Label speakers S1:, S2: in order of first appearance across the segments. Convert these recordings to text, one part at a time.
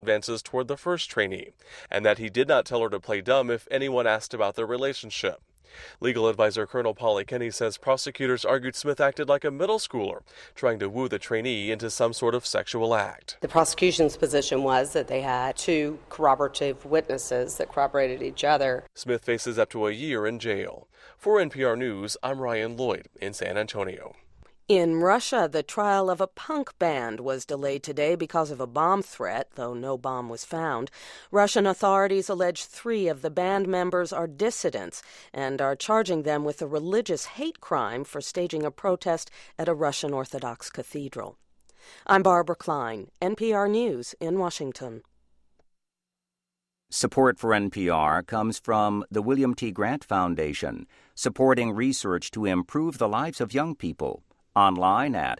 S1: advances toward the first trainee, and that he did not tell her to play dumb if anyone asked about their relationship. Legal advisor Colonel Polly Kenny says prosecutors argued Smith acted like a middle schooler, trying to woo the trainee into some sort of sexual act.
S2: The prosecution's position was that they had two corroborative witnesses that corroborated each other.
S1: Smith faces up to a year in jail. For NPR News, I'm Ryan Lloyd in San Antonio.
S3: In Russia, the trial of a punk band was delayed today because of a bomb threat, though no bomb was found. Russian authorities allege 3 of the band members are dissidents and are charging them with a religious hate crime for staging a protest at a Russian Orthodox cathedral. I'm Barbara Klein, NPR News in Washington.
S4: Support for NPR comes from the William T. Grant Foundation, supporting research to improve the lives of young people. Online at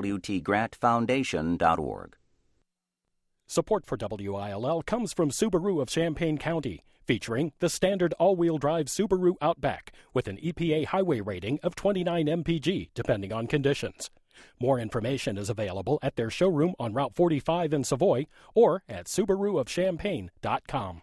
S4: wtgrantfoundation.org.
S5: Support for WILL comes from Subaru of Champaign County, featuring the standard all-wheel drive Subaru Outback with an EPA highway rating of 29 mpg, depending on conditions. More information is available at their showroom on Route 45 in Savoy or at SubaruofChampaign.com.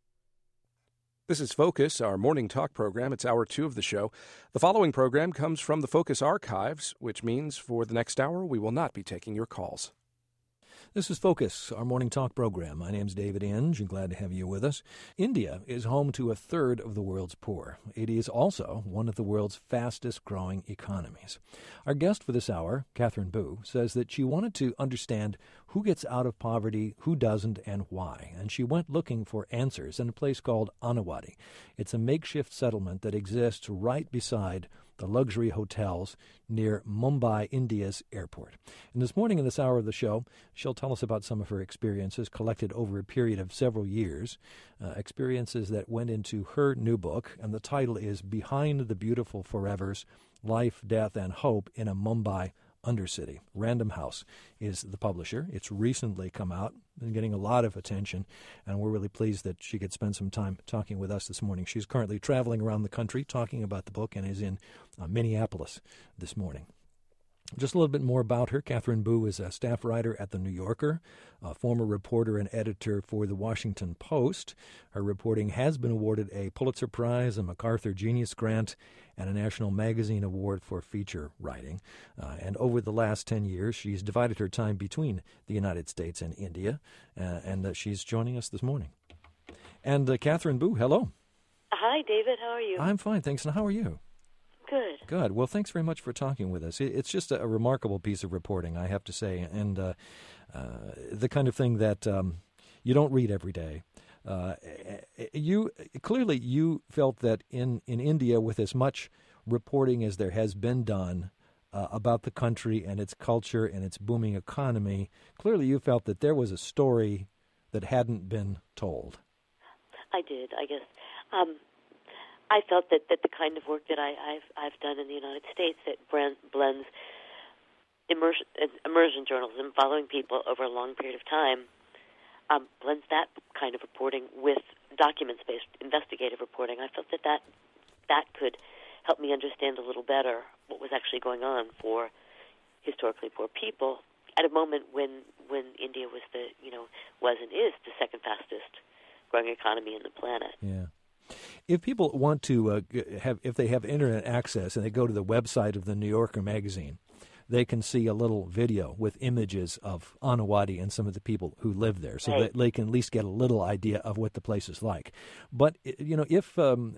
S6: This is Focus, our morning talk program. It's hour 2 of the show. The following program comes from the Focus archives, which means for the next hour we will not be taking your calls.
S7: This is Focus, our morning talk program. My name's David Inge, and glad to have you with us. India is home to a third of the world's poor. It is also one of the world's fastest-growing economies. Our guest for this hour, Catherine Boo, says that she wanted to understand who gets out of poverty, who doesn't, and why. And she went looking for answers in a place called Annawadi. It's a makeshift settlement that exists right beside the luxury hotels near Mumbai, India's airport. And this morning in this hour of the show, she'll tell us about some of her experiences collected over a period of several years, experiences that went into her new book, and the title is Behind the Beautiful Forevers, Life, Death, and Hope in a Mumbai Undercity. Random House is the publisher. It's recently come out and getting a lot of attention, and we're really pleased that she could spend some time talking with us this morning. She's currently traveling around the country talking about the book and is in Minneapolis this morning. Just a little bit more about her. Catherine Boo is a staff writer at The New Yorker, a former reporter and editor for The Washington Post. Her reporting has been awarded a Pulitzer Prize, a MacArthur Genius Grant, and a National Magazine Award for feature writing. And over the last 10 years, she's divided her time between the United States and India, and she's joining us this morning. And Catherine Boo, hello.
S8: Hi, David. How are you?
S7: I'm fine, thanks. And how are you?
S8: Good.
S7: Good. Well, thanks very much for talking with us. It's just a remarkable piece of reporting, I have to say, and the kind of thing that you don't read every day. You felt that in India, with as much reporting as there has been done about the country and its culture and its booming economy, clearly you felt that there was a story that hadn't been told.
S8: I did, I guess. I felt that the kind of work that I've done in the United States that blends immersion journalism, following people over a long period of time, blends that kind of reporting with documents-based investigative reporting. I felt that could help me understand a little better what was actually going on for historically poor people at a moment when India was and is the second fastest growing economy in the planet.
S7: Yeah. If people want to if they have internet access and they go to the website of the New Yorker magazine, they can see a little video with images of Annawadi and some of the people who live there, so that they can at least get a little idea of what the place is like. But if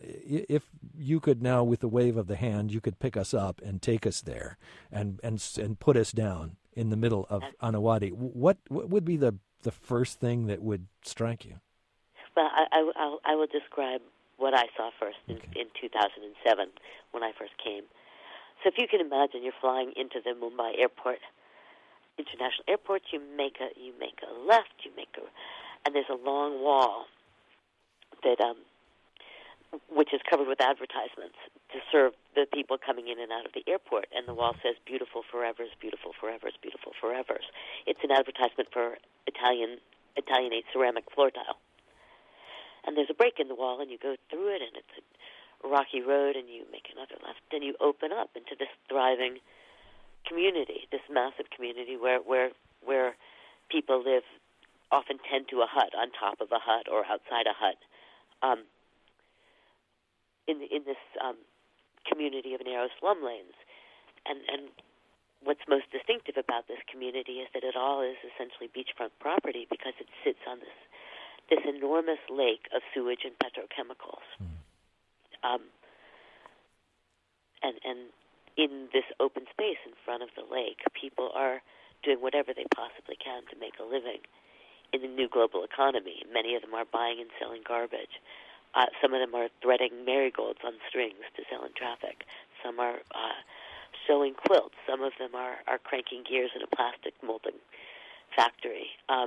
S7: you could now, with the wave of the hand, you could pick us up and take us there and put us down in the middle of Annawadi, what would be the first thing that would strike you?
S8: Well, I will describe what I saw first in 2007 when I first came. So if you can imagine, you're flying into the Mumbai International Airport. You make a left. And there's a long wall that which is covered with advertisements to serve the people coming in and out of the airport. And the wall says "Beautiful Forevers, Beautiful Forevers, Beautiful Forevers." It's an advertisement for Italianate ceramic floor tile. And there's a break in the wall, and you go through it, and it's a rocky road, and you make another left, and you open up into this thriving community, this massive community where people live often tend to a hut, on top of a hut or outside a hut. In this community of narrow slum lanes. And what's most distinctive about this community is that it all is essentially beachfront property because it sits on this enormous lake of sewage and petrochemicals. And in this open space in front of the lake, people are doing whatever they possibly can to make a living in the new global economy. Many of them are buying and selling garbage. Some of them are threading marigolds on strings to sell in traffic. Some are sewing quilts. Some of them are cranking gears in a plastic molding factory.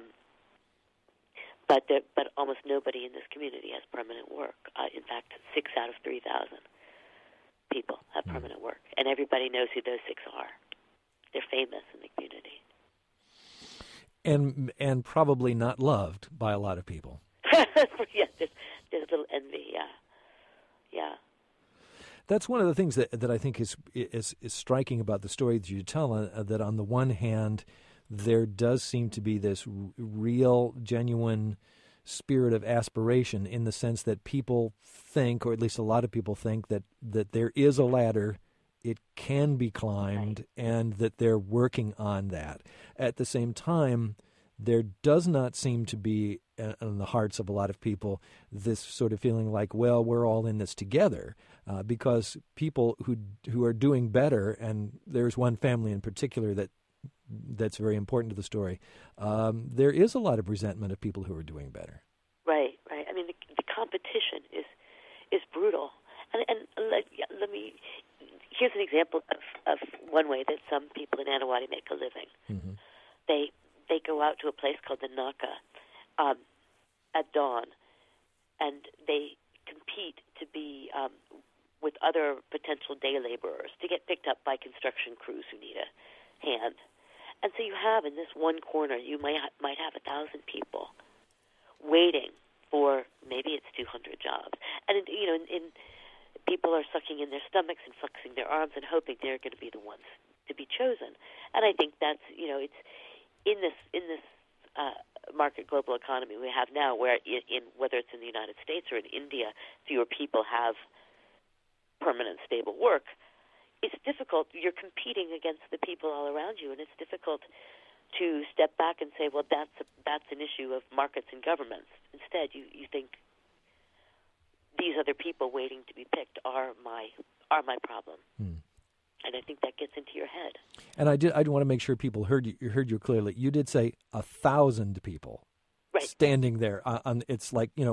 S8: But almost nobody in this community has permanent work. In fact, 6 out of 3,000 people have permanent work. And everybody knows who those 6 are. They're famous in the community.
S7: And probably not loved by a lot of people.
S8: Yes, there's a little envy, yeah.
S7: That's one of the things that I think is striking about the story that you tell, that on the one hand, there does seem to be this real, genuine spirit of aspiration in the sense that people think, or at least a lot of people think, that there is a ladder, it can be climbed, right, and that they're working on that. At the same time, there does not seem to be, in the hearts of a lot of people, this sort of feeling like, well, we're all in this together, because people who are doing better, and there's one family in particular that's very important to the story, there is a lot of resentment of people who are doing better.
S8: Right. I mean, the competition is brutal. And let me, here's an example of one way that some people in Anawati make a living. Mm-hmm. They go out to a place called the Naka at dawn, and they compete to be with other potential day laborers to get picked up by construction crews who need a hand. And so you have, in this one corner, you might have 1,000 people waiting for, maybe it's 200 jobs. And, in people are sucking in their stomachs and flexing their arms and hoping they're going to be the ones to be chosen. And I think that's, it's in this market global economy we have now, where in whether it's in the United States or in India, fewer people have permanent, stable work. It's difficult. You're competing against the people all around you, and it's difficult to step back and say, well, that's an issue of markets and governments. Instead, you think these other people waiting to be picked are my problem. And I think that gets into your head. And
S7: I want to make sure people heard you clearly. You did say 1,000 people, right, standing there. It's like, there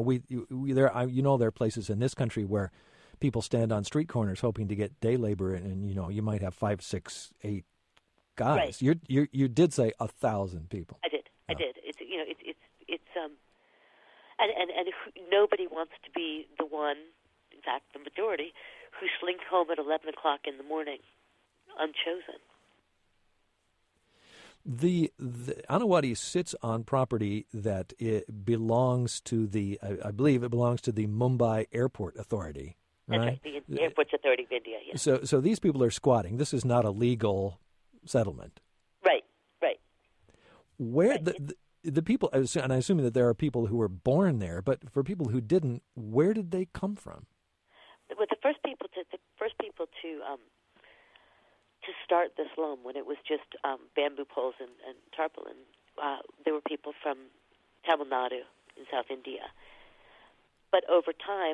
S7: are places in this country where people stand on street corners hoping to get day labor, and you might have 5, 6, 8 guys. Right. You did say 1,000 people.
S8: I did. And nobody wants to be the one, in fact, the majority, who slinks home at 11 o'clock in the morning, unchosen.
S7: The Anawati sits on property that it belongs to I believe it belongs to the Mumbai Airport Authority. Right?
S8: That's right, the Airports Authority of India, yes.
S7: So these people are squatting. This is not a legal settlement.
S8: Right.
S7: Where the people, and I assume that there are people who were born there, but for people who didn't, where did they come from?
S8: Well, the first people to start the slum, when it was just bamboo poles and tarpaulin, there were people from Tamil Nadu in South India. But over time,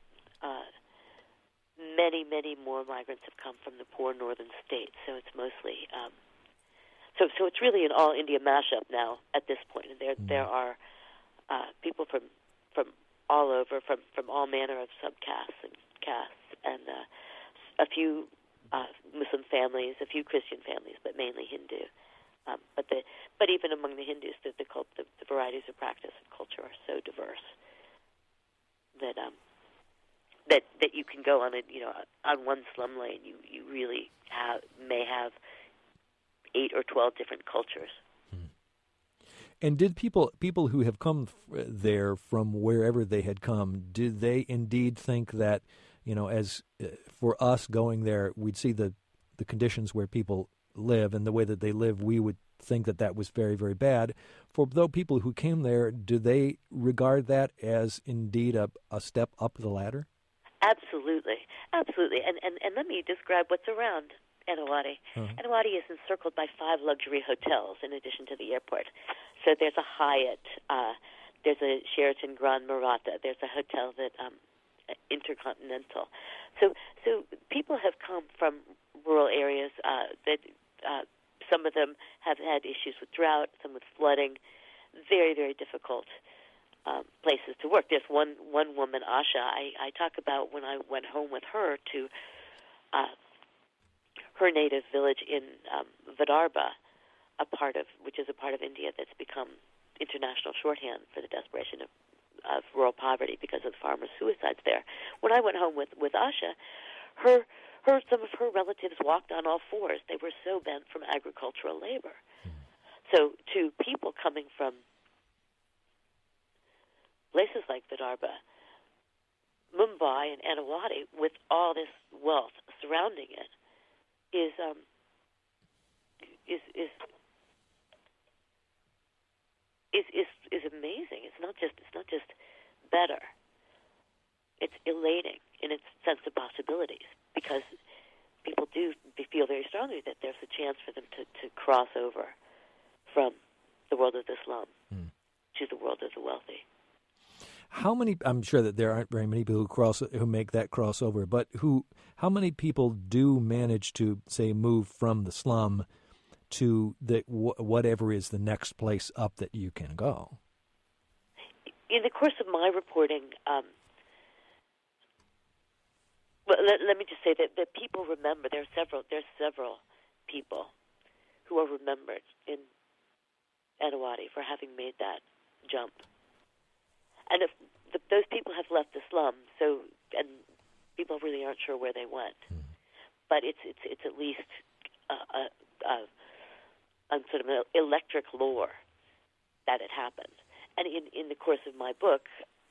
S8: many, many more migrants have come from the poor northern states. So it's mostly, so it's really an all India mashup now at this point. And there are people from all over, from all manner of subcastes and castes, and a few Muslim families, a few Christian families, but mainly Hindu. But even among the Hindus, the varieties of practice and culture are so diverse that you can go on on one slum lane, you really may have 8 or 12 different cultures.
S7: And did people who have come there from wherever they had come, did they indeed think that, as for us going there, we'd see the conditions where people live and the way that they live, we would think that was very, very bad. For those people who came there, do they regard that as indeed a step up the ladder?
S8: Absolutely. And let me describe what's around Anawati. Anawati is encircled by 5 luxury hotels in addition to the airport. So there's a Hyatt, there's a Sheraton Grand Maratha, there's a hotel that Intercontinental. So people have come from rural areas that some of them have had issues with drought, some with flooding, very, very difficult places to work. There's one woman, Asha, I talk about when I went home with her to her native village in Vidarbha, which is a part of India that's become international shorthand for the desperation of rural poverty because of the farmers' suicides there. When I went home with Asha, some of her relatives walked on all fours. They were so bent from agricultural labor. So to people coming from places like Vidarbha, Mumbai, and Anawati, with all this wealth surrounding it, is amazing. It's not just better. It's elating in its sense of possibilities, because people do feel very strongly that there's a chance for them to cross over from the world of the slum to the world of the wealthy.
S7: How many? I'm sure that there aren't very many people who make that crossover, but how many people do manage to, say, move from the slum to whatever is the next place up that you can go?
S8: In the course of my reporting, let me just say that people remember. There's several people who are remembered in Anawati for having made that jump. And if those people have left the slum, and people really aren't sure where they went, but it's at least a sort of an electric lore that it happened. And in the course of my book,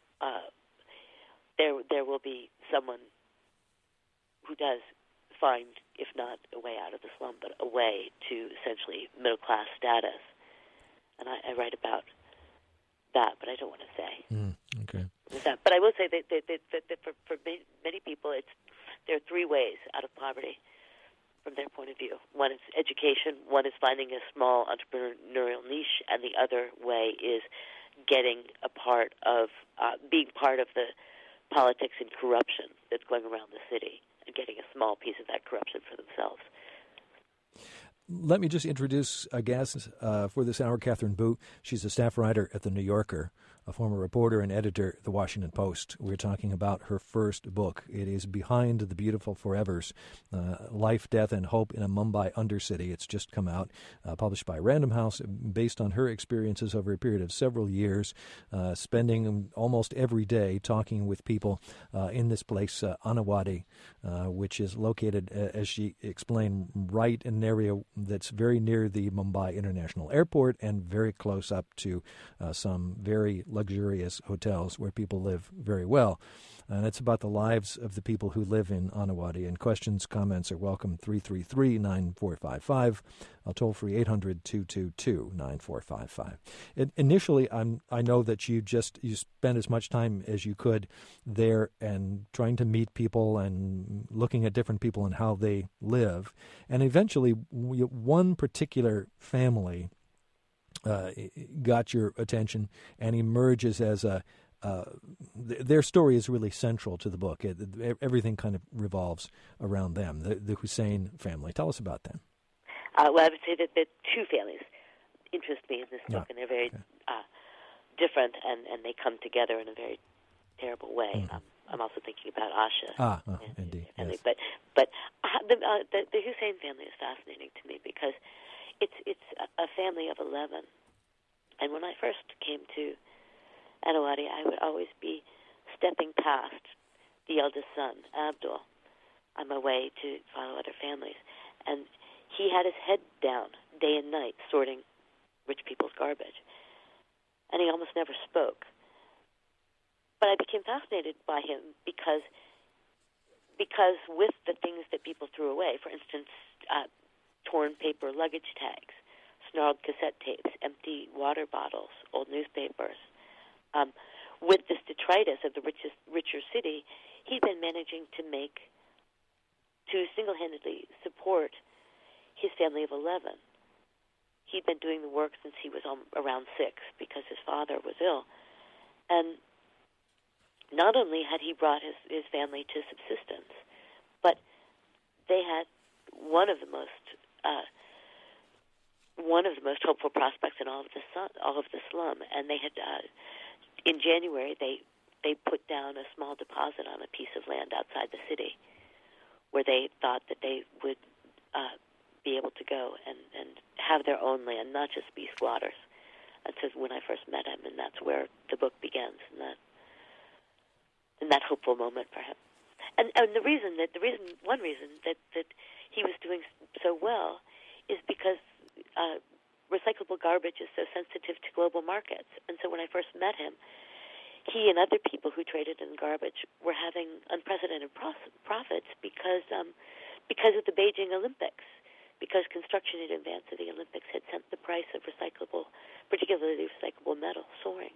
S8: there will be someone who does find, if not a way out of the slum, but a way to essentially middle class status. And I write about that, but I don't want to say.
S7: Okay.
S8: But I will say that for many people, there are 3 ways out of poverty from their point of view. One is education, one is finding a small entrepreneurial niche, and the other way is getting being part of the politics and corruption that's going around the city and getting a small piece of that corruption for themselves.
S7: Let me just introduce a guest for this hour, Catherine Boo. She's a staff writer at The New Yorker, a former reporter and editor at The Washington Post. We're talking about her first book. It is Behind the Beautiful Forevers, Life, Death, and Hope in a Mumbai Undercity. It's just come out, published by Random House, based on her experiences over a period of several years, spending almost every day talking with people in this place, Anawati, which is located, as she explained, right in an area that's very near the Mumbai International Airport and very close up to some very luxurious hotels where people live very well. And it's about the lives of the people who live in Anawati. And questions, comments are welcome, 333-9455. Toll free 800-222-9455. Initially, I know that you spent as much time as you could there and trying to meet people and looking at different people and how they live. And eventually, one particular family got your attention and emerges as their story is really central to the book. Everything kind of revolves around them, the Hussein family. Tell us about them.
S8: Well, I would say that 2 families interest me in this book, and they're very different, and they come together in a very terrible way. I'm also thinking about Asha.
S7: Indeed.
S8: Family. Yes. But the Hussein family is fascinating to me because it's a family of 11. And when I first came to Anawati, I would always be stepping past the eldest son, Abdul, on my way to follow other families. And he had his head down day and night sorting rich people's garbage. And he almost never spoke. But I became fascinated by him because with the things that people threw away, for instance, torn paper luggage tags, snarled cassette tapes, empty water bottles, old newspapers. With this detritus of the richer city, he'd been managing to single-handedly support his family of 11. He'd been doing the work since he was around 6 because his father was ill. And not only had he brought his family to subsistence, but they had one of the most hopeful prospects in all of the slum. And they had, in January, they put down a small deposit on a piece of land outside the city, where they thought that they would be able to go and have their own land, not just be squatters. That's when I first met him, and that's where the book begins, in that hopeful moment for him. And one reason that he was doing so well is because recyclable garbage is so sensitive to global markets. And so when I first met him, he and other people who traded in garbage were having unprecedented profits because of the Beijing Olympics, because construction in advance of the Olympics had sent the price of particularly recyclable metal, soaring.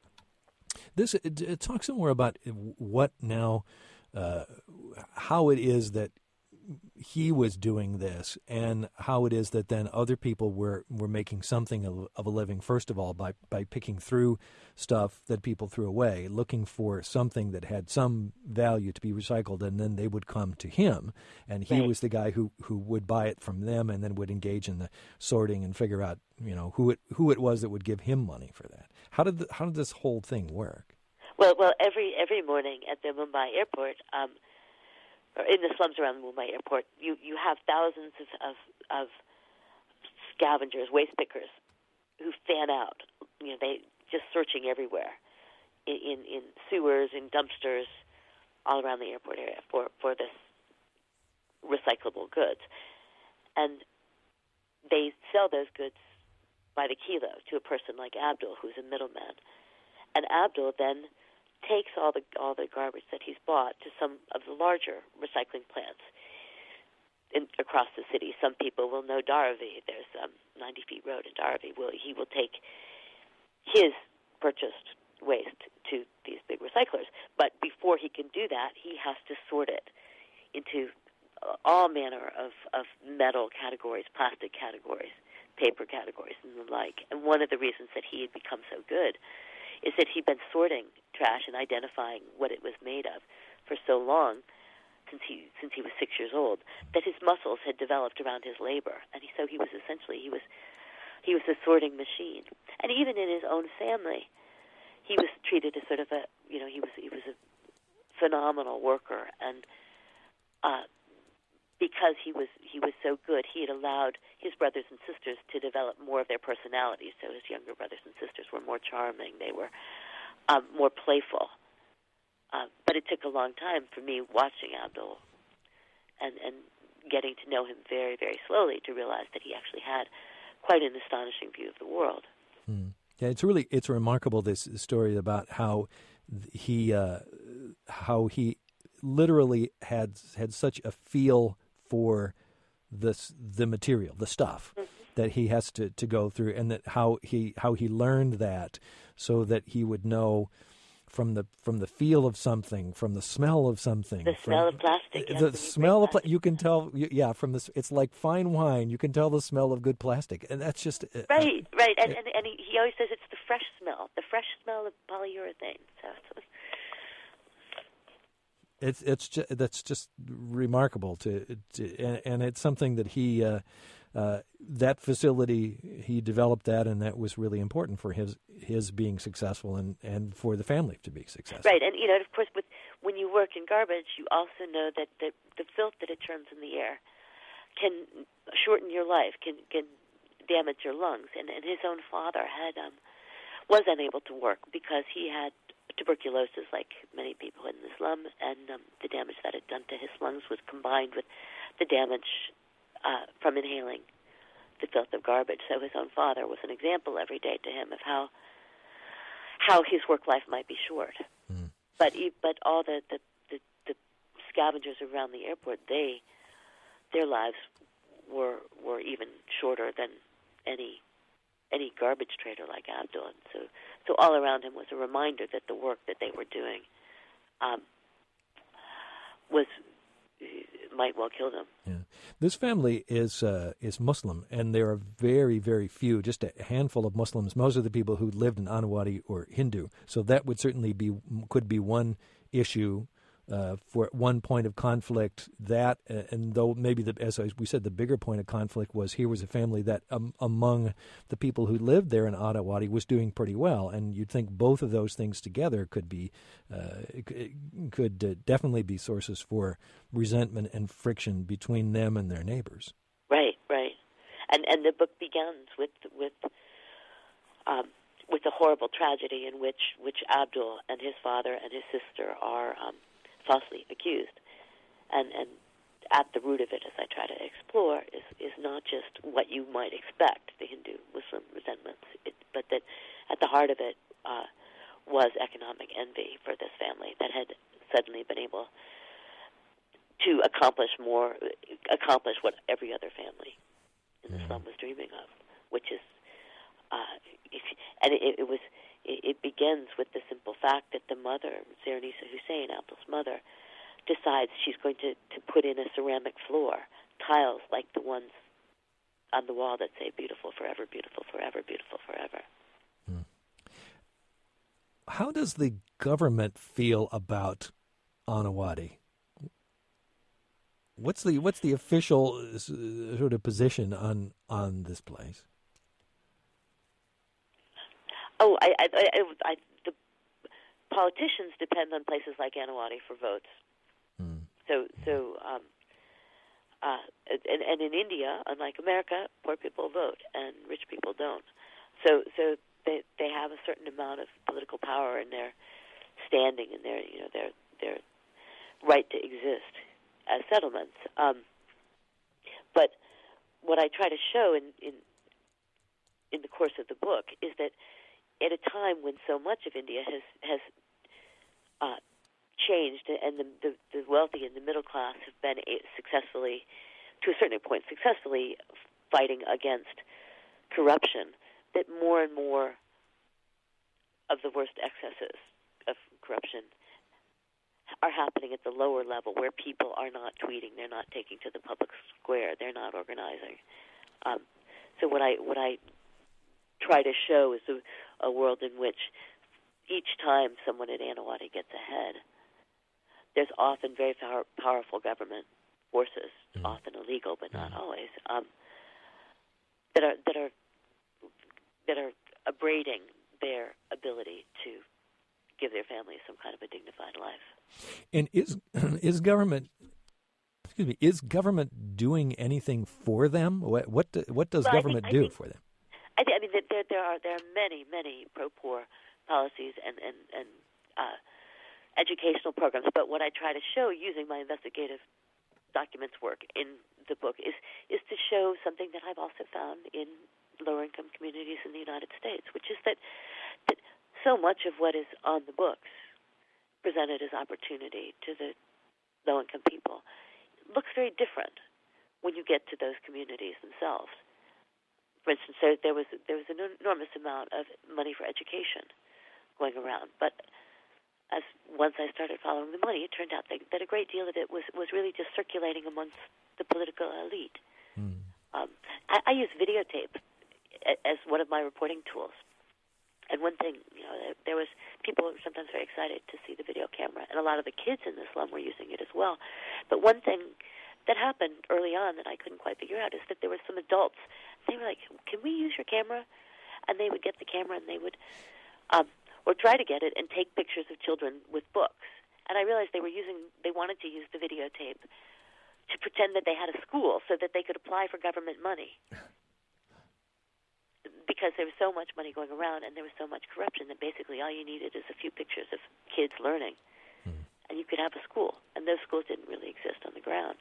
S7: Talk some more about what now, how it is that he was doing this, and how it is that then other people were making something of a living, first of all, by picking through stuff that people threw away, looking for something that had some value to be recycled, and then they would come to him, and he was the guy who would buy it from them and then would engage in the sorting and figure out, who it was that would give him money for that. How did this whole thing work?
S8: Well, every morning at the Mumbai airport, or in the slums around the Mumbai airport, you have thousands of scavengers, waste pickers, who fan out. They just searching everywhere, in sewers, in dumpsters, all around the airport area for this recyclable goods, and they sell those goods by the kilo to a person like Abdul, who's a middleman, and Abdul then takes all the garbage that he's bought to some of the larger recycling plants across the city. Some people will know Dharavi. There's 90 Feet Road in Dharavi. He will take his purchased waste to these big recyclers. But before he can do that, he has to sort it into all manner of metal categories, plastic categories, paper categories, and the like. And one of the reasons that he had become so good is that he'd been sorting trash and identifying what it was made of for so long, since he was 6 years old, that his muscles had developed around his labor, and so he was a sorting machine. And even in his own family, he was treated as sort of he was a phenomenal worker, and because he was so good, he had allowed his brothers and sisters to develop more of their personalities. So his younger brothers and sisters were more charming. They were more playful. But it took a long time for me watching Abdul and getting to know him very, very slowly to realize that he actually had quite an astonishing view of the world.
S7: Yeah, it's remarkable, this story about how he literally had such a feel for the material, the stuff that he has to go through, and that how he learned that, so that he would know from the feel of something, from the smell of something,
S8: the smell of plastic.
S7: The smell of you can tell. Yeah, from this, it's like fine wine. You can tell the smell of good plastic, and that's just
S8: right. And he always says it's the fresh smell of polyurethane. So
S7: that's just remarkable and it's something that he that facility, he developed that, and that was really important for his being successful and for the family to be successful.
S8: Right, and of course, when you work in garbage, you also know that the filth that it turns in the air can shorten your life, can damage your lungs, and his own father was unable to work because he had tuberculosis, like many people in the slum, and the damage that it done to his lungs was combined with the damage from inhaling the filth of garbage. So his own father was an example every day to him of how his work life might be short. But all the scavengers around the airport, their lives were even shorter than any any garbage trader like Abdul. And so all around him was a reminder that the work that they were doing might well kill them.
S7: Yeah. This family is Muslim, and there are very, very few, just a handful of Muslims. Most of the people who lived in Anawati or Hindu. So that would certainly could be one issue for one point of conflict. That, and though maybe, as we said, the bigger point of conflict was here was a family that among the people who lived there in Anawati was doing pretty well, and you'd think both of those things together could definitely be sources for resentment and friction between them and their neighbors.
S8: Right. And the book begins with a horrible tragedy in which Abdul and his father and his sister are falsely accused, and at the root of it, as I try to explore, is not just what you might expect, the Hindu-Muslim resentments, but that at the heart of it was economic envy for this family that had suddenly been able to accomplish what every other family in the slum was dreaming of, which is, it begins with the simple fact that the mother, Zarinisa Hussein, Abdul's mother, decides she's going to put in a ceramic floor, tiles like the ones on the wall that say "beautiful forever, beautiful forever, beautiful forever."
S7: How does the government feel about Anawati? What's the official sort of position on this place?
S8: Oh, the politicians depend on places like Anawati for votes. And in India, unlike America, poor people vote and rich people don't. So they have a certain amount of political power in their standing and their right to exist as settlements. But what I try to show in the course of the book is that at a time when so much of India has changed, and the wealthy and the middle class have been successfully, to a certain point, fighting against corruption, that more and more of the worst excesses of corruption are happening at the lower level, where people are not tweeting, they're not taking to the public square, they're not organizing. So what I try to show is a world in which each time someone at Anawati gets ahead, there's often very powerful government forces, often illegal but not always, that are abrading their ability to give their families some kind of a dignified life.
S7: And is government doing anything for them? What does government do for them?
S8: I mean, there are many pro-poor policies and educational programs. But what I try to show using my investigative documents work in the book is to show something that I've also found in lower-income communities in the United States, which is that so much of what is on the books presented as opportunity to the low-income people looks very different when you get to those communities themselves. For instance, there was an enormous amount of money for education going around, but once I started following the money, it turned out that a great deal of it was really just circulating amongst the political elite. I use videotape as one of my reporting tools. And one thing, there was people were sometimes very excited to see the video camera, and a lot of the kids in the slum were using it as well. But one thing that happened early on that I couldn't quite figure out is that there were some adults. They were like, "Can we use your camera?" And they would get the camera and they would, or try to get it and take pictures of children with books. And I realized they wanted to use the videotape to pretend that they had a school so that they could apply for government money. Because there was so much money going around and there was so much corruption that basically all you needed is a few pictures of kids learning, and you could have a school. And those schools didn't really exist on the ground.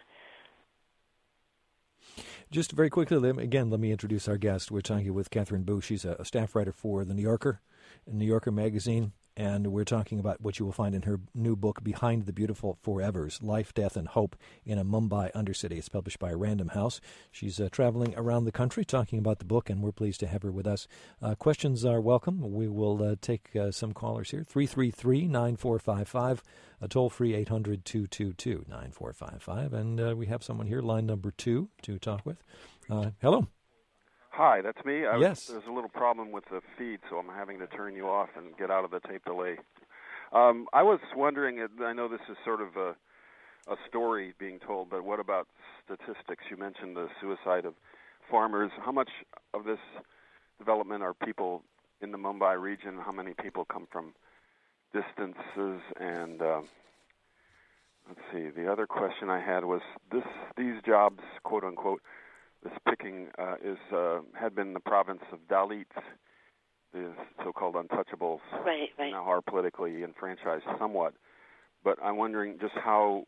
S7: Just very quickly, let me introduce our guest. We're talking with Catherine Boo. She's a staff writer for The New Yorker, New Yorker magazine, and we're talking about what you will find in her new book, Behind the Beautiful Forevers, Life, Death, and Hope in a Mumbai Undercity. It's published by Random House. She's traveling around the country talking about the book, and we're pleased to have her with us. Questions are welcome. We will take some callers here. 333-9455, a toll-free 800-222-9455. And we have someone here, line number 2, to talk with. Hello.
S9: Hi, that's me.
S7: Yes.
S9: There's a little problem with the feed, so I'm having to turn you off and get out of the tape delay. I was wondering, I know this is sort of a story being told, but what about statistics? You mentioned the suicide of farmers. How much of this development are people in the Mumbai region? How many people come from distances? And let's see, the other question I had was these jobs, quote unquote, this picking had been the province of Dalits, the so-called untouchables.
S8: Right.
S9: Now are politically enfranchised somewhat. But I'm wondering just how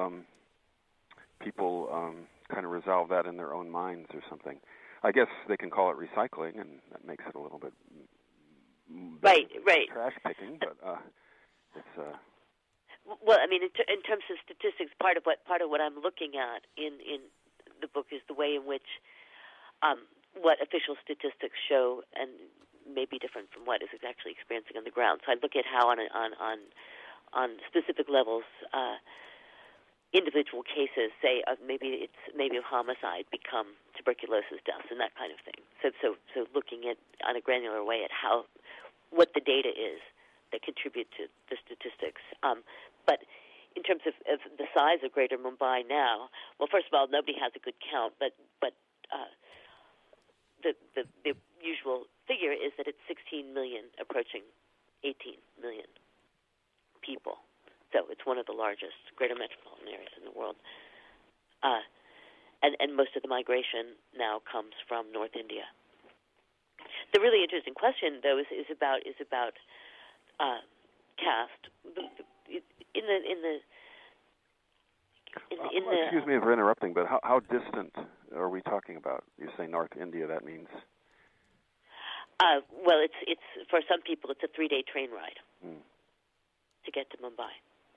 S9: people kind of resolve that in their own minds or something. I guess they can call it recycling, and that makes it a little bit
S8: right.
S9: trash picking, but it's.
S8: Well, I mean, in terms of statistics, part of what I'm looking at in the book is the way in which what official statistics show and may be different from what is actually experiencing on the ground. So I look at how on specific levels individual cases, say of maybe of homicide become tuberculosis deaths and that kind of thing. So looking at on a granular way at what the data is that contribute to the statistics. But in terms of the size of Greater Mumbai now, well, first of all, nobody has a good count, but the usual figure is that it's 16 million approaching 18 million people. So it's one of the largest greater metropolitan areas in the world. And most of the migration now comes from North India. The really interesting question, though, is about caste.
S9: Excuse me for interrupting, but how distant are we talking about? You say North India, that means?
S8: Well, it's for some people it's a 3-day train ride to get to Mumbai.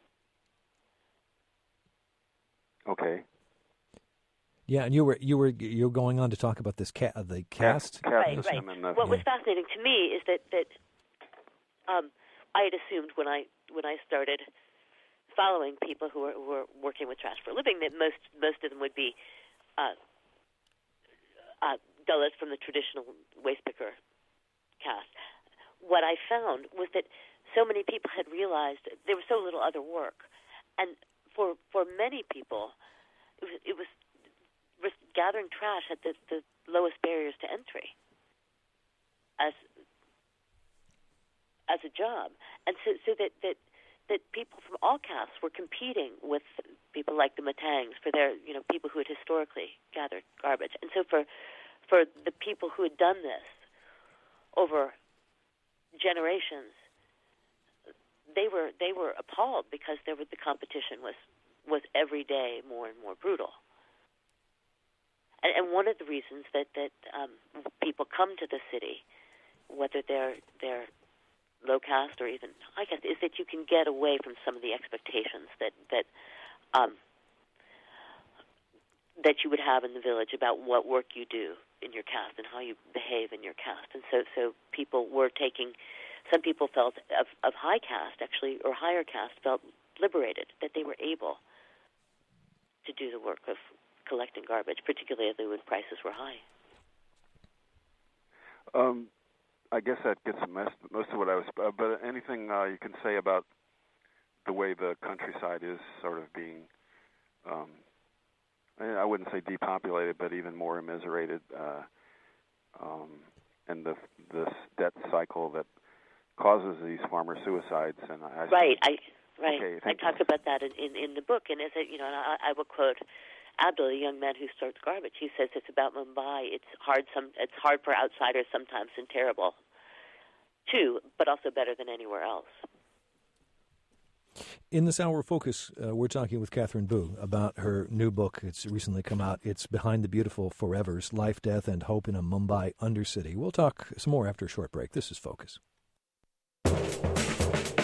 S9: Okay.
S7: Yeah, and you're going on to talk about this the caste.
S8: Right. What was fascinating to me is that I had assumed when I started following people who were working with trash for a living that most of them would be Dalits from the traditional waste picker caste. What I found was that so many people had realized there was so little other work, and for many people, it was gathering trash at the lowest barriers to entry as a job, and so that people from all castes were competing with people like the Matangs for their people who had historically gathered garbage, and so for the people who had done this over generations, they were appalled because the competition was every day more and more brutal. And one of the reasons that people come to the city, whether they're low caste or even high caste, is that you can get away from some of the expectations that you would have in the village about what work you do in your caste and how you behave in your caste. And so people were some people felt of high caste actually, or higher caste, felt liberated, that they were able to do the work of collecting garbage, particularly when prices were high.
S9: I guess that gets most of what I was. But anything you can say about the way the countryside is sort of being, I wouldn't say depopulated, but even more immiserated, and this debt cycle that causes these farmer suicides. And
S8: I talk about that in the book, and I will quote Abdul, a young man who sorts garbage. He says it's about Mumbai. It's hard for outsiders sometimes and terrible too, but also better than anywhere else.
S7: In this hour of Focus, we're talking with Catherine Boo about her new book. It's recently come out. It's Behind the Beautiful Forevers, Life, Death, and Hope in a Mumbai Undercity. We'll talk some more after a short break. This is Focus.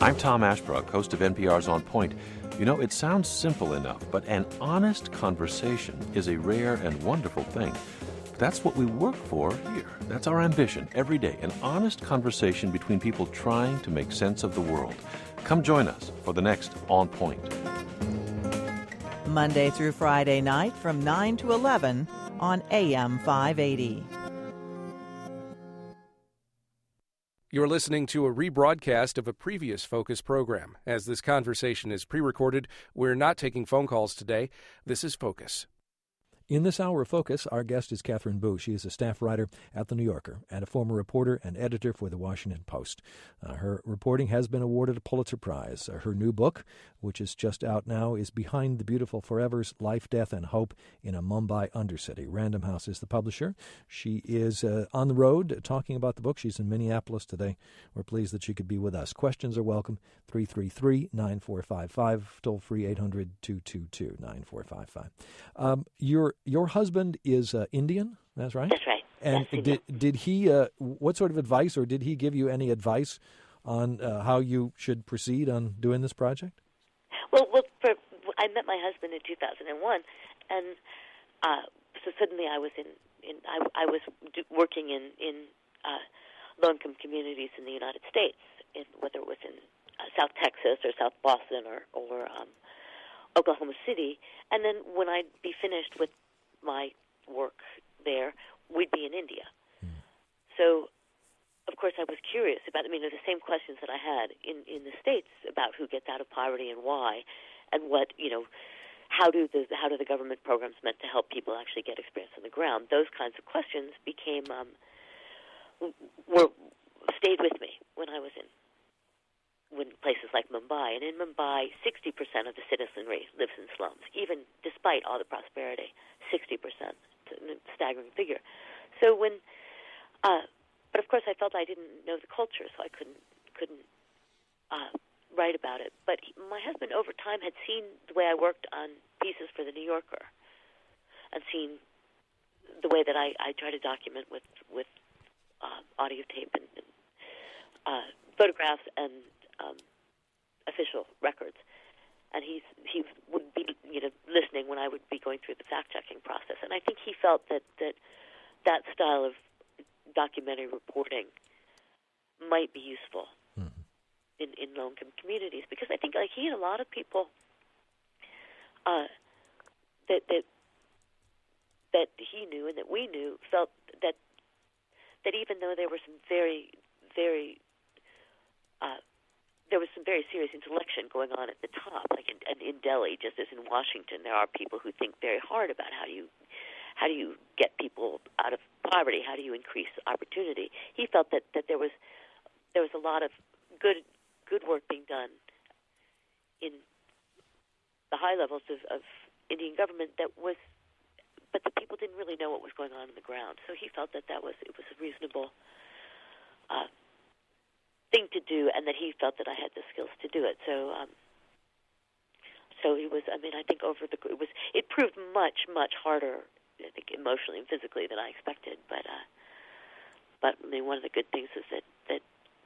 S10: I'm Tom Ashbrook, host of NPR's On Point. You know, it sounds simple enough, but an honest conversation is a rare and wonderful thing. That's what we work for here. That's our ambition every day, an honest conversation between people trying to make sense of the world. Come join us for the next On Point.
S11: Monday through Friday night from 9 to 11 on AM 580.
S6: You're listening to a rebroadcast of a previous Focus program. As this conversation is pre-recorded, we're not taking phone calls today. This is Focus.
S7: In this hour of Focus, our guest is Catherine Boo. She is a staff writer at The New Yorker and a former reporter and editor for The Washington Post. Her reporting has been awarded a Pulitzer Prize. Her new book, which is just out now, is Behind the Beautiful Forevers, Life, Death, and Hope in a Mumbai Undercity. Random House is the publisher. She is on the road talking about the book. She's in Minneapolis today. We're pleased that she could be with us. Questions are welcome. 333-9455, toll-free 800-222-9455. Your husband is Indian, that's right?
S8: That's right.
S7: And
S8: yes,
S7: did he, what sort of advice, or did he give you any advice on how you should proceed on doing this project?
S8: Well, I met my husband in 2001, and so suddenly I was I was working in low-income communities in the United States, whether it was in South Texas or South Boston or Oklahoma City, and then when I'd be finished with my work there, we'd be in India. So, of course, I was curious about, the same questions that I had in the States about who gets out of poverty and why, and what, how do the government programs meant to help people actually get experience on the ground. Those kinds of questions stayed with me when I was in places like Mumbai. And in Mumbai, 60% of the citizenry lives in slums, even despite all the prosperity. 60%, it's a staggering figure. So but of course I felt I didn't know the culture, so I couldn't write about it. But my husband over time had seen the way I worked on pieces for the New Yorker, and seen the way that I try to document with audio tape and photographs and official records, and he would be listening when I would be going through the fact-checking process. And I think he felt that style of documentary reporting might be useful in low-income communities, because I think he and a lot of people that he knew and that we knew felt that even though there were some very there was some very serious intellection going on at the top, like in Delhi, just as in Washington, there are people who think very hard about how do you get people out of poverty, how do you increase opportunity. He felt that there was a lot of good work being done in the high levels of Indian government but the people didn't really know what was going on the ground. So he felt it was a reasonable thing to do, and that he felt that I had the skills to do it. So he was. I think it proved much harder, I think, emotionally and physically than I expected. But one of the good things is that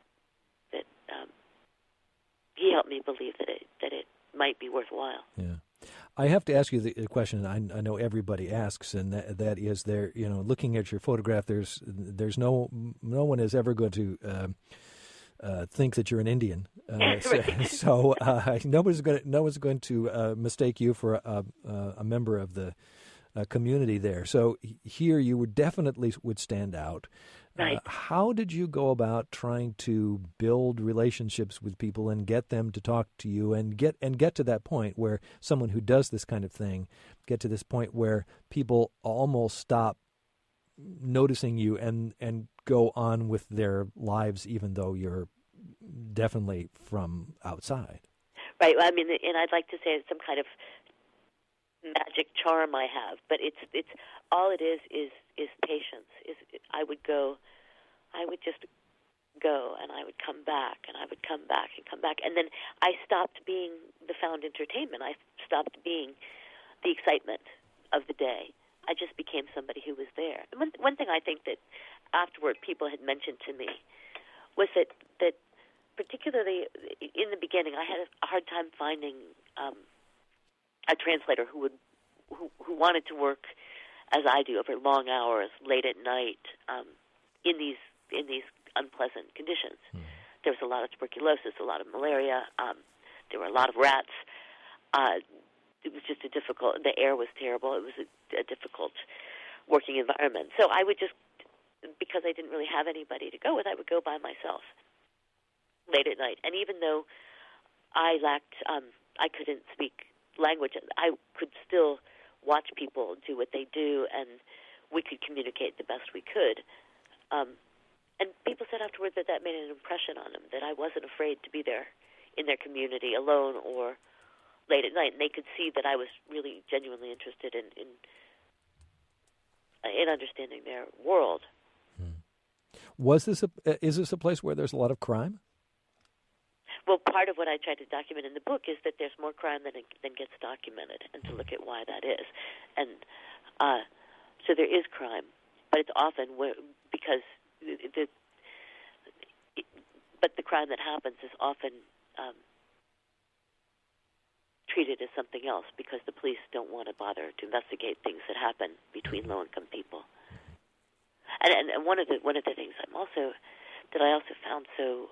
S8: he helped me believe that it might be worthwhile.
S7: Yeah. I have to ask you the question I know everybody asks, and that is, there. Looking at your photograph, there's no one is ever going to think that you're an Indian, so nobody's going to mistake you for a member of the community there. So here you definitely would stand out.
S8: Right.
S7: How did you go about trying to build relationships with people and get them to talk to you and get to that point where someone who does this kind of thing get to this point where people almost stop noticing you and go on with their lives, even though you're definitely from outside?
S8: Right. Well, and I'd like to say it's some kind of magic charm I have, but it's all it is patience. I would just go, and I would come back, and I would come back and come back, and then I stopped being the found entertainment. I stopped being the excitement of the day. I just became somebody who was there. And one thing I think that afterward people had mentioned to me was that particularly in the beginning, I had a hard time finding a translator who wanted to work as I do over long hours, late at night, in these unpleasant conditions. There was a lot of tuberculosis, a lot of malaria. There were a lot of rats. It was just the air was terrible. It was a difficult working environment. So I would just, because I didn't really have anybody to go with, I would go by myself late at night. And even though I couldn't speak language, I could still watch people do what they do, and we could communicate the best we could. And people said afterward that made an impression on them, that I wasn't afraid to be there in their community alone or late at night, and they could see that I was really genuinely interested in understanding their world.
S7: Is this a place where there's a lot of crime?
S8: Well, part of what I tried to document in the book is that there's more crime than gets documented, and to look at why that is. And so there is crime, but it's often because but the crime that happens is often treated as something else because the police don't want to bother to investigate things that happen between low-income people. And one of the things I also found so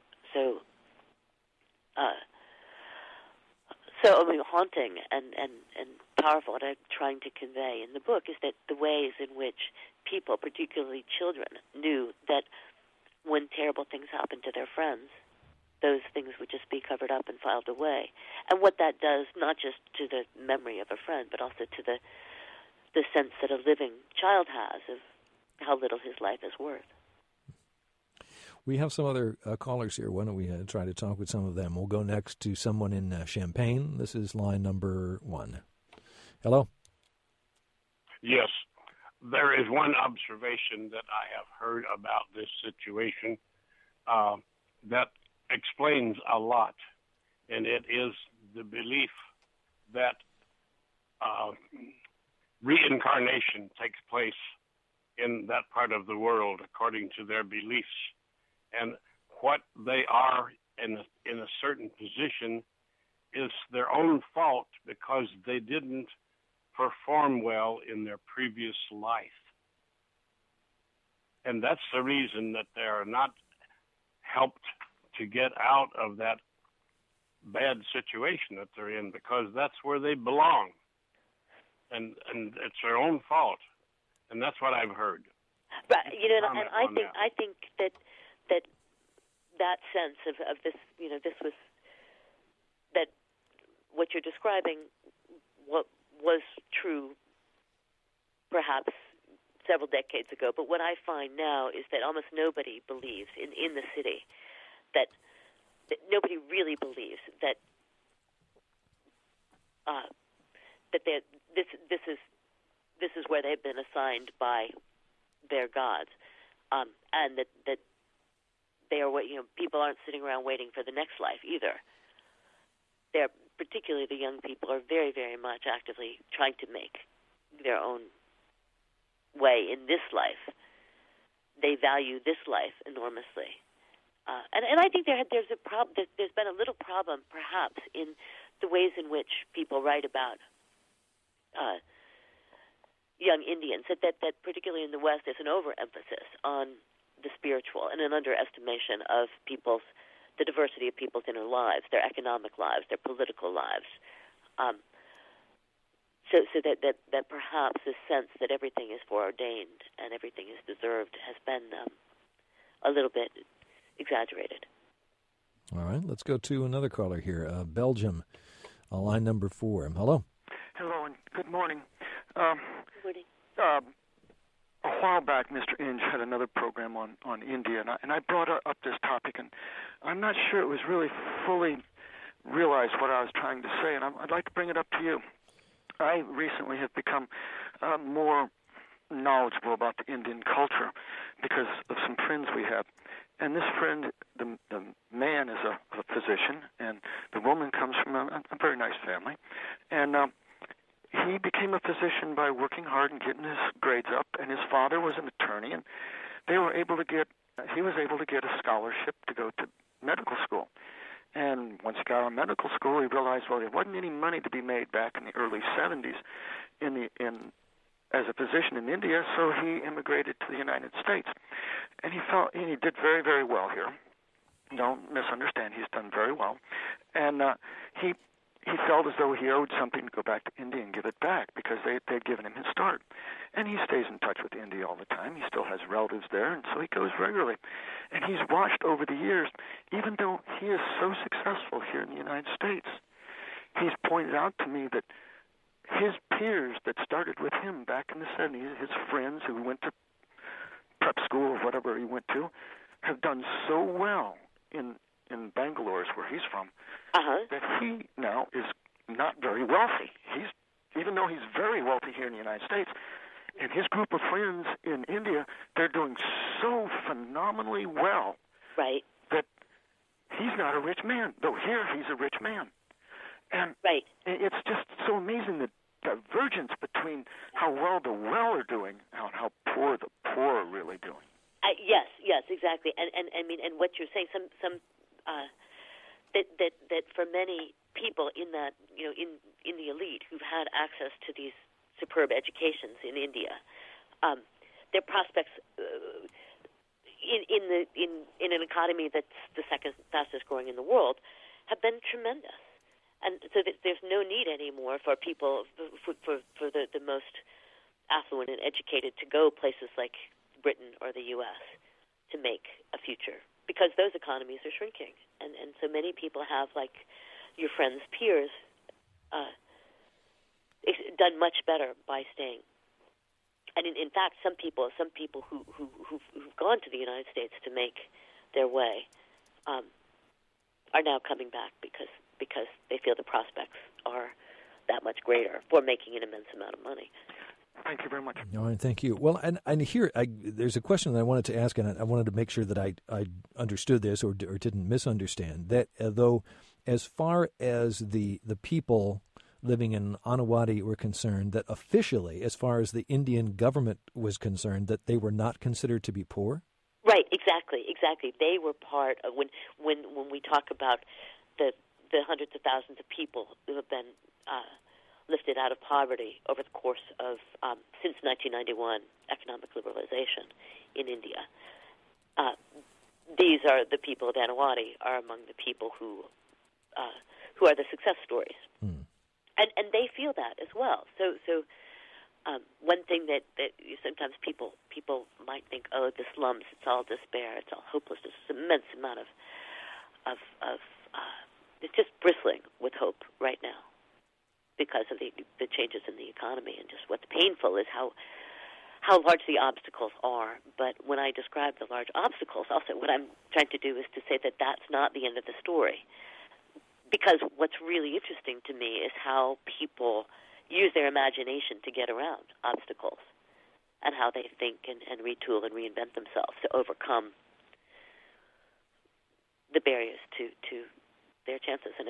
S8: haunting and powerful, what I'm trying to convey in the book is that the ways in which people, particularly children, knew that when terrible things happened to their friends, those things would just be covered up and filed away. And what that does, not just to the memory of a friend, but also to the sense that a living child has of how little his life is worth.
S7: We have some other callers here. Why don't we try to talk with some of them? We'll go next to someone in Champaign. This is line number 1. Hello?
S12: Yes. There is one observation that I have heard about this situation that explains a lot, and it is the belief that reincarnation takes place in that part of the world according to their beliefs. And what they are in a certain position is their own fault because they didn't perform well in their previous life. And that's the reason that they are not helped to get out of that bad situation that they're in, because that's where they belong. And it's their own fault. And that's what I've heard.
S8: But and I think that sense of this, this was that what you're describing, what was true perhaps several decades ago, but what I find now is that almost nobody believes in the city that nobody really believes that this is where they've been assigned by their gods, and that they are people aren't sitting around waiting for the next life either. They're, particularly the young people, are very, very much actively trying to make their own way in this life. They value this life enormously, and I think there's a problem. There's been a little problem, perhaps, in the ways in which people write about young Indians. That particularly in the West, there's an overemphasis on the spiritual and an underestimation of the diversity of people's inner lives, their economic lives, their political lives. So that perhaps this sense that everything is foreordained and everything is deserved has been a little bit exaggerated.
S7: All right, let's go to another caller here. Belgium, line number 4. Hello.
S13: Hello, and good morning.
S8: Good morning.
S13: A while back, Mr. Inge had another program on India, and I brought up this topic, and I'm not sure it was really fully realized what I was trying to say, and I'd like to bring it up to you. I recently have become more knowledgeable about the Indian culture because of some friends we have. And this friend, the man is a physician, and the woman comes from a very nice family. And he became a physician by working hard and getting his grades up, and his father was an attorney, and he was able to get a scholarship to go to medical school. And once he got out of medical school, he realized, well, there wasn't any money to be made back in the early 70s as a physician in India, so he immigrated to the United States. And he did very, very well here. Don't misunderstand, he's done very well. And he felt as though he owed something to go back to India and give it back because they'd given him his start. And he stays in touch with India all the time. He still has relatives there, and so he goes regularly. And he's watched over the years, even though he is so successful here in the United States, he's pointed out to me that his peers that started with him back in the 70s, his friends who went to prep school or whatever he went to, have done so well in Bangalore, is where he's from, that he now is not very wealthy. Even though he's very wealthy here in the United States, and his group of friends in India, they're doing so phenomenally well,
S8: right,
S13: that he's not a rich man, though here he's a rich man. And it's just so amazing the divergence between how well the well are doing and how poor the poor are really doing.
S8: Yes, exactly. And I mean, and what you're saying, that for many people in that, in the elite who've had access to these superb educations in India, their prospects in an economy that's the second fastest growing in the world have been tremendous. And so there's no need anymore for people, for the most affluent and educated to go places like Britain or the U.S. to make a future, because those economies are shrinking. And so many people have, like your friends' peers, done much better by staying. And in fact, some people who've gone to the United States to make their way are now coming back because they feel the prospects are that much greater for making an immense amount of money.
S13: Thank you very much.
S7: All right, thank you. Well, and here there's a question that I wanted to ask, and I wanted to make sure that I understood this or didn't misunderstand. That though, as far as the people living in Anawadi were concerned, that officially, as far as the Indian government was concerned, that they were not considered to be poor?
S8: Right, exactly. They were part of, when we talk about the hundreds of thousands of people who have been lifted out of poverty over the course of, since 1991, economic liberalization in India. These are the people of Anawadi are among the people who are the success stories. And they feel that as well. So one thing that sometimes people might think, oh, the slums, it's all despair, it's all hopelessness, it's an immense amount of it's just bristling with hope right now because of the changes in the economy, and just what's painful is how large the obstacles are. But when I describe the large obstacles, also what I'm trying to do is to say that that's not the end of the story. Because what's really interesting to me is how people use their imagination to get around obstacles, and how they think and retool and reinvent themselves to overcome the barriers to their chances. And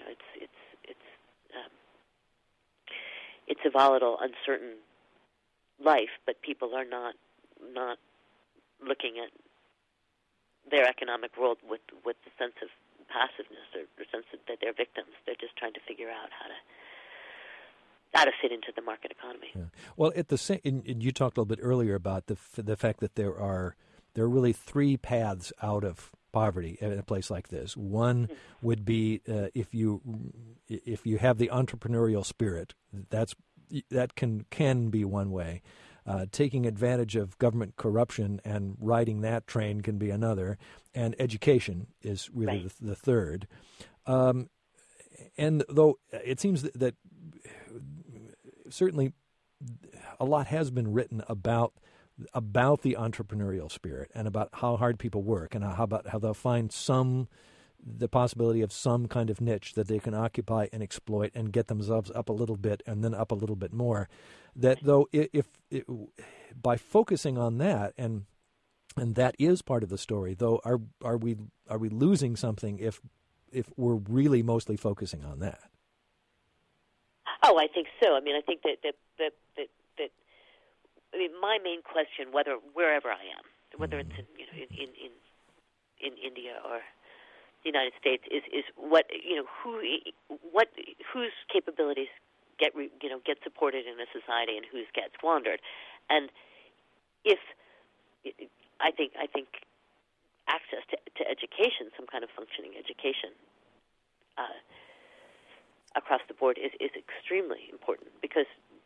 S8: it's a volatile, uncertain life, but people are not looking at their economic world with the sense of passiveness or sense that they're victims. They're just trying to figure out how to fit into the market economy.
S7: Yeah. Well, at the same, you talked a little bit earlier about the fact that there are really three paths out of poverty in a place like this. One would be if you have the entrepreneurial spirit, that can be one way. Taking advantage of government corruption and riding that train can be another, and education is really the third. And though it seems that certainly a lot has been written about the entrepreneurial spirit and about how hard people work and how they'll find the possibility of some kind of niche that they can occupy and exploit and get themselves up a little bit and then up a little bit more. That though, if by focusing on that, and that is part of the story, though, are we losing something if we're really mostly focusing on that?
S8: Oh, I think so. I mean, I think that I mean, my main question, wherever I am, whether it's in India or the United States is what whose capabilities get supported in a society and whose get squandered. And if I think access to education, some kind of functioning education across the board is extremely important because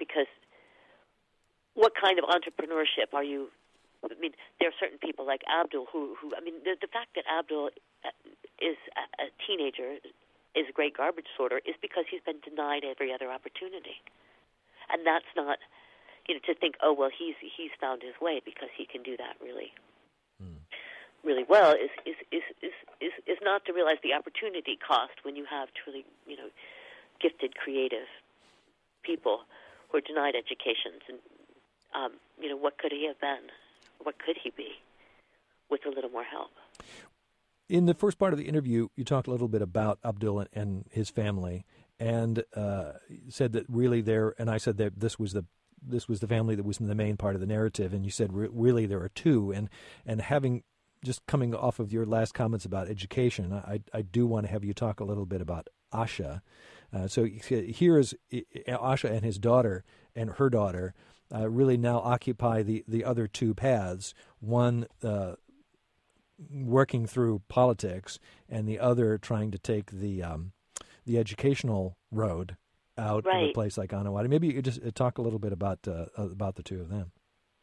S8: what kind of entrepreneurship are you? I mean, there are certain people like Abdul who I mean, the fact that Abdul is a teenager, is a great garbage sorter, is because he's been denied every other opportunity, and that's not, to think, oh well, he's found his way because he can do that really well is not to realize the opportunity cost when you have truly gifted, creative people who are denied educations. And what could he have been? What could he be with a little more help?
S7: In the first part of the interview, you talked a little bit about Abdul and his family, and said that really and I said that this was the family that was in the main part of the narrative, and you said really there are two, and having just coming off of your last comments about education, I do want to have you talk a little bit about Asha. So here is Asha and his daughter and her daughter really now occupy the other two paths, one working through politics and the other trying to take the educational road out of a place like Anawati. Maybe you could just talk a little bit about the two of them.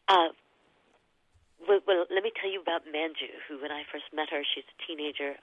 S8: Well, let me tell you about Manju, who when I first met her, she's a teenager.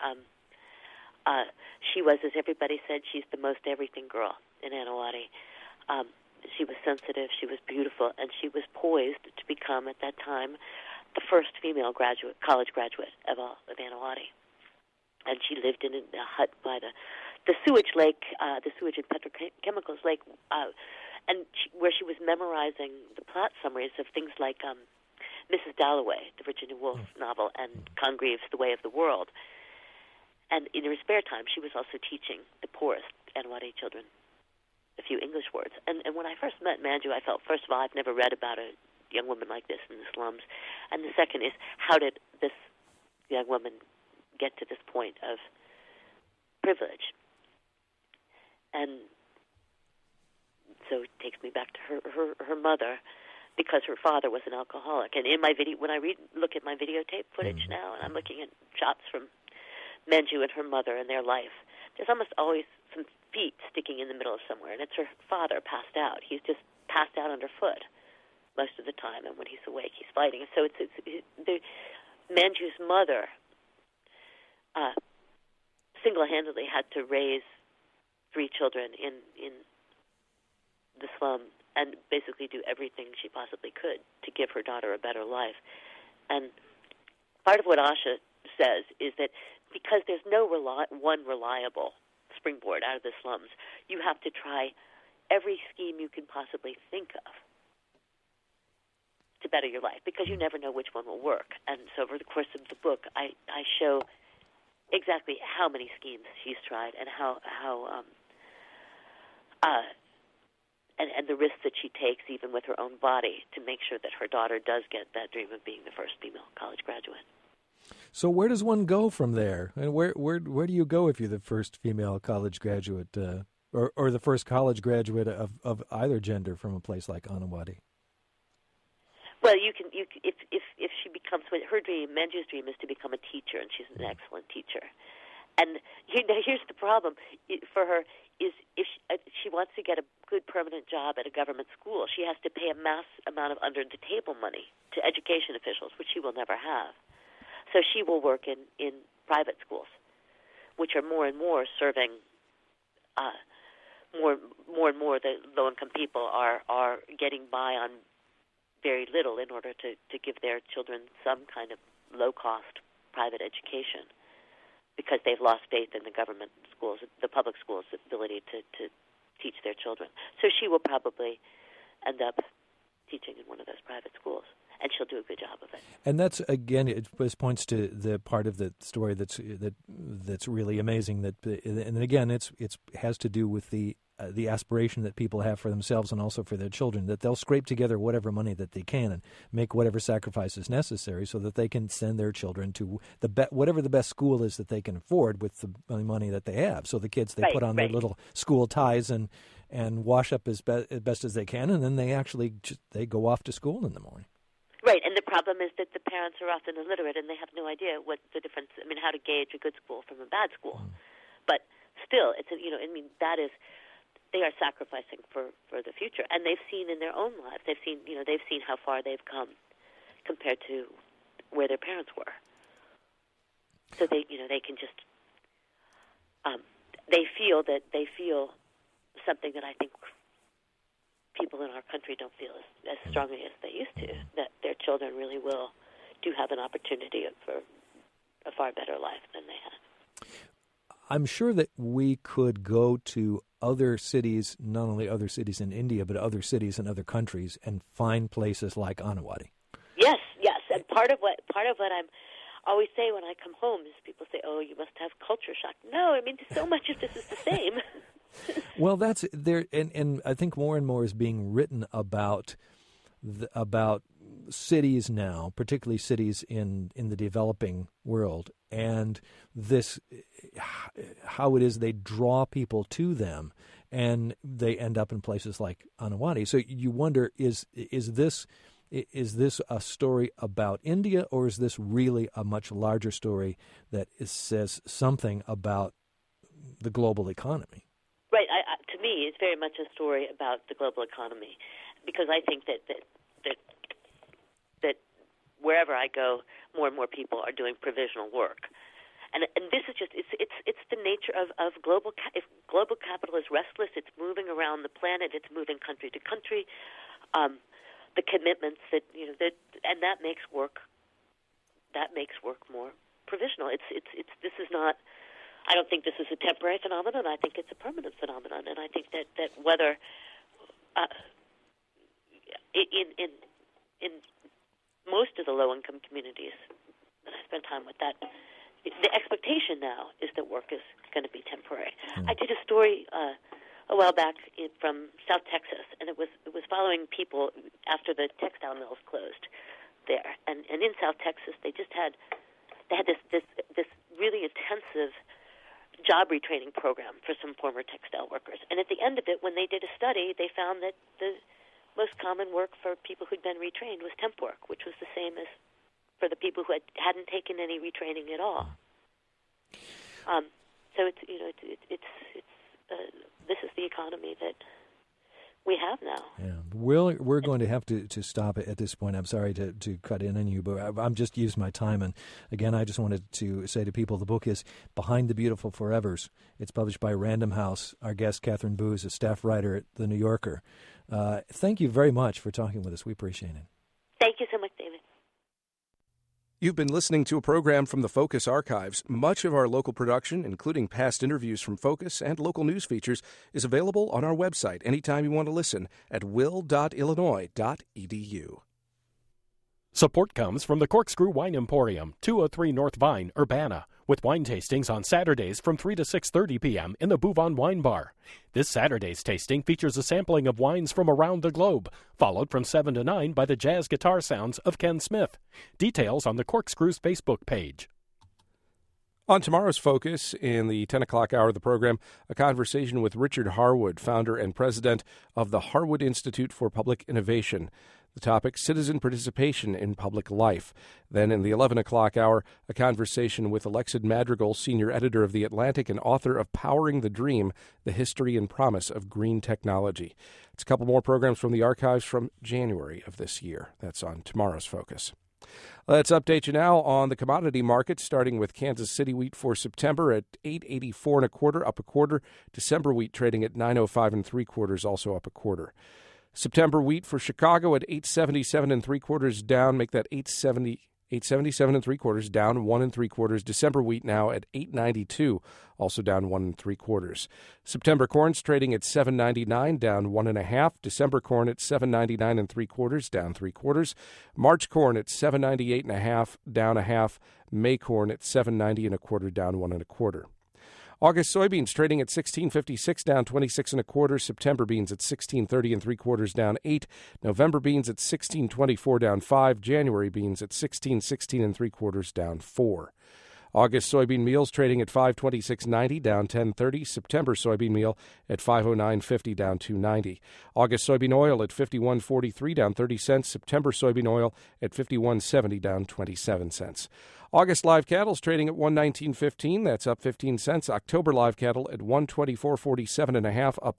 S8: She was, as everybody said, she's the most everything girl in Anawati. She was sensitive, she was beautiful, and she was poised to become, at that time, the first female college graduate of Anawati. And she lived in a hut by the sewage lake, the sewage and petrochemicals lake, where she was memorizing the plot summaries of things like Mrs. Dalloway, the Virginia Woolf novel, and Congreve's The Way of the World. And in her spare time, she was also teaching the poorest Anawati children a few English words. And when I first met Manju, I felt, first of all, I've never read about a young woman like this in the slums. And the second is, how did this young woman get to this point of privilege? And so it takes me back to her mother, because her father was an alcoholic. And in my video, when I look at my videotape footage now, and I'm looking at shots from Manju and her mother and their life, there's almost always some feet sticking in the middle of somewhere, and it's her father passed out. He's just passed out underfoot most of the time, and when he's awake, he's fighting. So Manju's mother single-handedly had to raise 3 children in the slum and basically do everything she possibly could to give her daughter a better life. And part of what Asha says is that because there's no one reliable springboard out of the slums, you have to try every scheme you can possibly think of to better your life, because you never know which one will work. And so over the course of the book, I show exactly how many schemes she's tried and and the risks that she takes, even with her own body, to make sure that her daughter does get that dream of being the first female college graduate.
S7: So where does one go from there? And where do you go if you're the first female college graduate, or the first college graduate of either gender from a place like Anawati?
S8: Well, you can if she becomes, her dream, Manju's dream, is to become a teacher, and she's an excellent teacher. And here's the problem for her: is if she wants to get a good permanent job at a government school, she has to pay a mass amount of under-the-table money to education officials, which she will never have. So she will work in private schools, which are more and more serving more and more the low-income people are getting by on very little in order to give their children some kind of low-cost private education, because they've lost faith in the government schools, the public schools' ability to teach their children. So she will probably end up teaching in one of those private schools, and she'll do a good job of it.
S7: And that's, again, it points to the part of the story that's really amazing. And again, it has to do with the the aspiration that people have for themselves and also for their children, that they'll scrape together whatever money that they can and make whatever sacrifices necessary so that they can send their children to whatever the best school is that they can afford with the money that they have. So the kids, they put on their little school ties and wash up as best as they can, and then they go off to school in the morning.
S8: Right, and the problem is that the parents are often illiterate and they have no idea what the difference. I mean, how to gauge a good school from a bad school. But still, it's that is, they are sacrificing for the future, and they've seen in their own lives. They've seen how far they've come compared to where their parents were. So they can just they feel something that I think people in our country don't feel as strongly as they used to, that their children really do have an opportunity for a far better life than they had.
S7: I'm sure that we could go to other cities, not only other cities in India, but other cities in other countries, and find places like Anuwadi.
S8: Yes, and part of what I'm always say when I come home is people say, "Oh, you must have culture shock." No, I mean, so much of this is the same.
S7: Well, that's there, and I think more and more is being written about cities now, particularly cities in the developing world, and this how it is they draw people to them, and they end up in places like Anuwadi. So you wonder, is this a story about India, or is this really a much larger story that says something about the global economy?
S8: Right. To me, it's very much a story about the global economy, because I think that wherever I go, more and more people are doing provisional work, and this is just it's the nature of global. If global capital is restless, it's moving around the planet. It's moving country to country. The commitments and that makes work more provisional. This is not. I don't think this is a temporary phenomenon. I think it's a permanent phenomenon, and I think that whether in most of the low-income communities that I spend time with, that the expectation now is that work is going to be temporary. I did a story a while back from South Texas, and it was following people after the textile mills closed there, and in South Texas they had this really intensive job retraining program for some former textile workers. And at the end of it, when they did a study, they found that the most common work for people who'd been retrained was temp work, which was the same as for the people who hadn't taken any retraining at all. So this is the economy that we have now.
S7: Yeah, we're going to have to stop it at this point. I'm sorry to cut in on you, but I'm just used my time. And again, I just wanted to say to people, the book is Behind the Beautiful Forevers. It's published by Random House. Our guest, Catherine Booz, a staff writer at The New Yorker. Thank you very much for talking with us. We appreciate it.
S8: Thank you so much, David.
S6: You've been listening to a program from the Focus Archives. Much of our local production, including past interviews from Focus and local news features, is available on our website anytime you want to listen at will.illinois.edu.
S5: Support comes from the Corkscrew Wine Emporium, 203 North Vine, Urbana, with wine tastings on Saturdays from 3 to 6:30 p.m. in the Bouvon Wine Bar. This Saturday's tasting features a sampling of wines from around the globe, followed from 7 to 9 by the jazz guitar sounds of Ken Smith. Details on the Corkscrew's Facebook page.
S6: On tomorrow's Focus, in the 10 o'clock hour of the program, a conversation with Richard Harwood, founder and president of the Harwood Institute for Public Innovation. The topic, citizen participation in public life. Then in the 11 o'clock hour, a conversation with Alexid Madrigal, senior editor of The Atlantic and author of Powering the Dream, The History and Promise of Green Technology. It's a couple more programs from the archives from January of this year. That's on tomorrow's Focus. Let's update you now on the commodity market, starting with Kansas City wheat for September at $8.84 1/4, up a quarter. December wheat trading at $9.05 3/4, also up a quarter. September wheat for Chicago at $8.77 3/4, down, make that $8.77 3/4, down 1 3/4. December wheat now at $8.92, also down 1 3/4. September corn's trading at $7.99, down 1 1/2. December corn at $7.99 3/4, down 3/4. March corn at $7.98 1/2, down 1/2. May corn at $7.90 1/4, down 1 1/4. August soybeans trading at $16.56, down 26 1/4. September beans at $16.30 3/4, down 8. November beans at $16.24, down 5. January beans at $16.16 3/4, down 4. August soybean meals trading at $5.26.90, down 10.30. September soybean meal at $5.09.50, down 2.90. August soybean oil at $51.43, down 30 cents. September soybean oil at $51.70, down 27 cents. August live cattle is trading at $119.15, that's up 15 cents. October live cattle at $124.47 1/2, up